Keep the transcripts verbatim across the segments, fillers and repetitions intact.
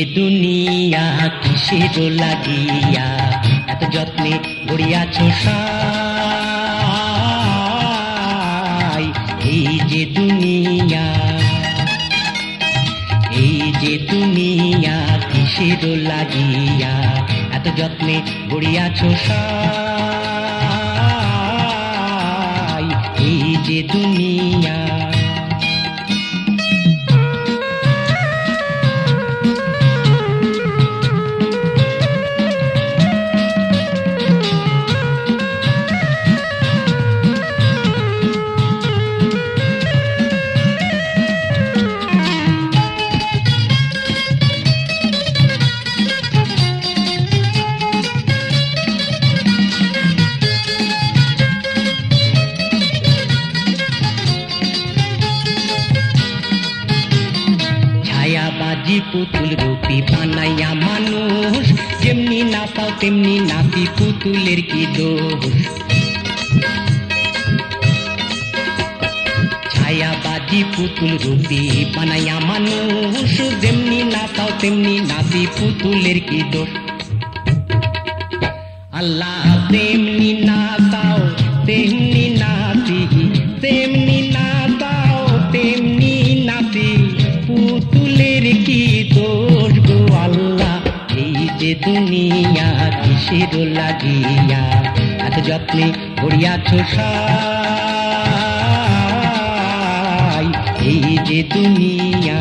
দুনিয়া কিসের লাগিয়া এত যত্নে গড়িয়াছ সাই। এই যে দুনিয়া, এই যে দুনিয়া কিসের লাগিয়া এত যত্নে গড়িয়াছ সাই। এই যে দুনিয়া, ছায়াবাজি পুতুল রূপী বানাইয়া মানুষ, যেমনি নাচাও তেমনি নাচি পুতুলের কি দোষ। ছায়াবাজি পুতুল রূপী বানাইয়া মানুষ, যেমনি নাচাও তেমনি নাচি পুতুলের কি দোষ। আল্লাহ তেমনি নাচাও তেমনি নাচি, তেমনি নাচাও তেমনি নাচি পুতুলের কি দোষ গো আল্লাহ। এই যে দুনিয়া কিসের লাগিয়া এত যত্নে গড়িয়াছ সাই। এই যে দুনিয়া,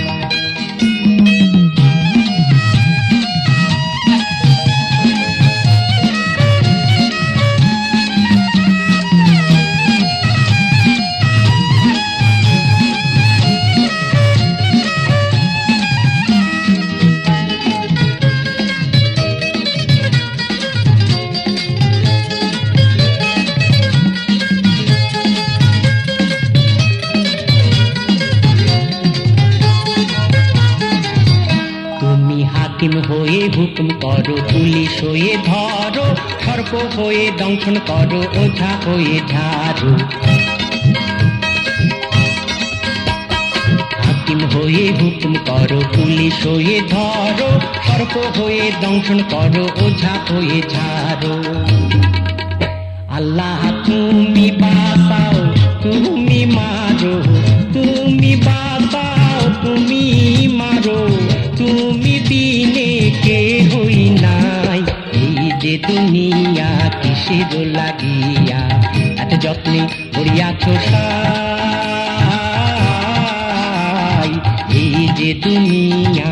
হাকিম হয়ে হুকুম করো, পুলিশ হয়ে ধরো, সর্প হয়ে দংশন করো, ওঝা হয়ে ঝাড়ো। হাকিম হয়ে হুকুম করো, পুলিশ হয়ে ধরো, সর্প হয়ে দংশন করো, ওঝা হয়ে ঝাড়ো। আল্লাহ তুমি বাঁচাও তুমি মারো, তুমি বাঁচাও তুমি মারো, তুমি বিনে কে হই নাই। এই যে দুনিয়া কিসের লাগিয়া এত যত্নে গড়িয়াছ সাই। এই যে দুনিয়া,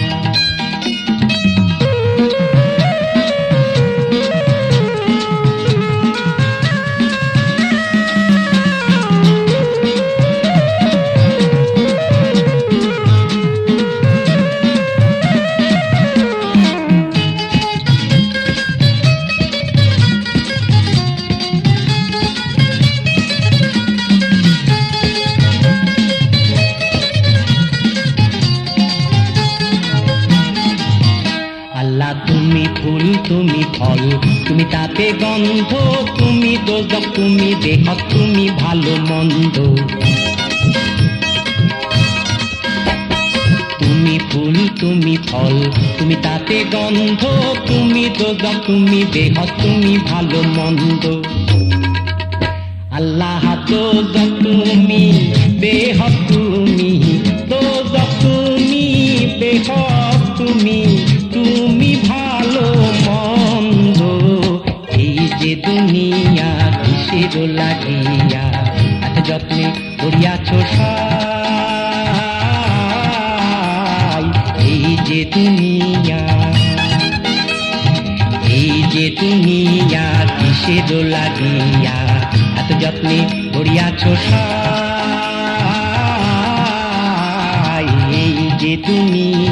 আল্লাহ তুমি ফুল তুমি ফল, তুমি তাতে গন্ধ, তুমি দোজখ তুমি বেহক, তুমি ভালো মন্দ। তুমি ফুল তুমি ফল, তুমি তাতে গন্ধ, তুমি দোজখ তুমি বেহক, তুমি ভালো মন্দ। আল্লাহ দোজখ তুমি বেহক, তুমি দোজখ তুমি বেহক, তুমি তুমি ভালো মন্দ। এই যে দুনিয়া কিসের লাগিয়া এত যত্নে গড়িয়াছ সাই। এই যে দুনিয়া, এই যে দুনিয়া কিসের লাগিয়া এত যত্নে গড়িয়াছ সাই। এই যে দুনিয়া।